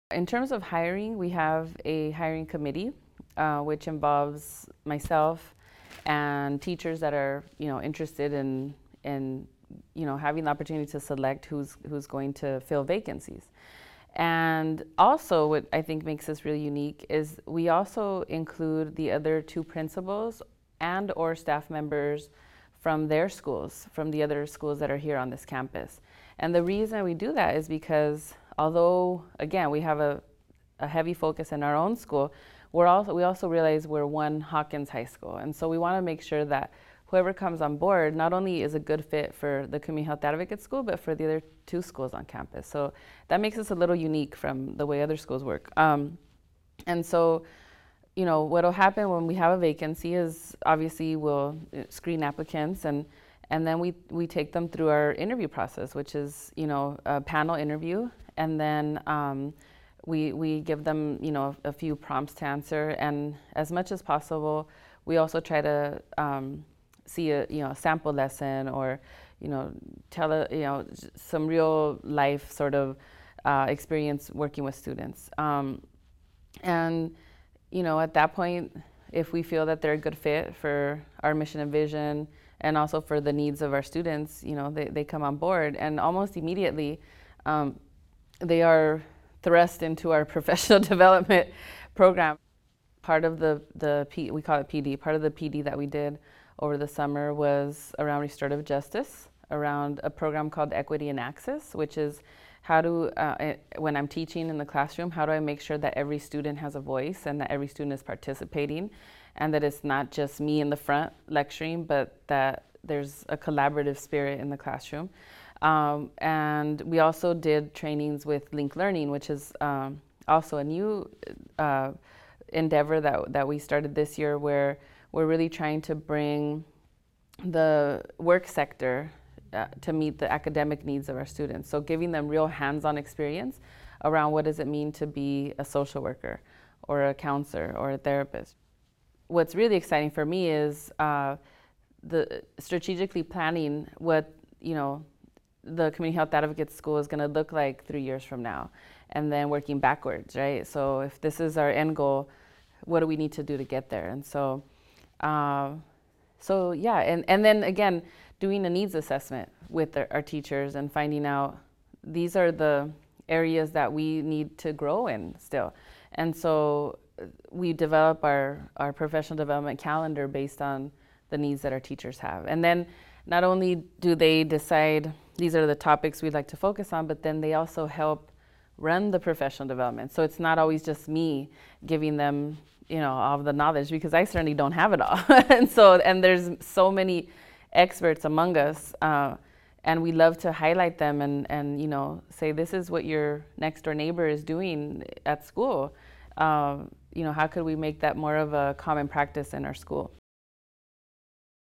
In terms of hiring, we have a hiring committee, which involves myself and teachers that are, interested in having the opportunity to select who's going to fill vacancies. And also, what I think makes us really unique is we also include the other two principals and or staff members from their schools, from the other schools that are here on this campus. And the reason we do that is because although, again, we have a heavy focus in our own school, we also realize we're one Hawkins High School. And so we want to make sure that whoever comes on board not only is a good fit for the Community Health Advocate School, but for the other two schools on campus. So that makes us a little unique from the way other schools work. And so, what'll happen when we have a vacancy is obviously we'll screen applicants and then we take them through our interview process, which is, a panel interview. And then we give them, a few prompts to answer. And as much as possible, we also try to see a sample lesson or tell some real life sort of experience working with students, and at that point, if we feel that they're a good fit for our mission and vision and also for the needs of our students, they come on board, and almost immediately they are thrust into our professional development program. Part of we call it PD, part of the PD that we did over the summer was around restorative justice, around a program called Equity and Access, which is when I'm teaching in the classroom, how do I make sure that every student has a voice and that every student is participating and that it's not just me in the front lecturing, but that there's a collaborative spirit in the classroom. And we also did trainings with Link Learning, which is also a new endeavor that we started this year, where we're really trying to bring the work sector to meet the academic needs of our students. So giving them real hands-on experience around what does it mean to be a social worker or a counselor or a therapist. What's really exciting for me is the strategically planning what the Community Health Advocate School is going to look like 3 years from now, and then working backwards, right? So if this is our end goal, what do we need to do to get there? And so, yeah, and then again, doing a needs assessment with our teachers and finding out these are the areas that we need to grow in still. And so we develop our professional development calendar based on the needs that our teachers have. And then not only do they decide these are the topics we'd like to focus on, but then they also help run the professional development. So it's not always just me giving them, all of the knowledge, because I certainly don't have it all. and there's so many experts among us, and we love to highlight them and say this is what your next door neighbor is doing at school. How could we make that more of a common practice in our school?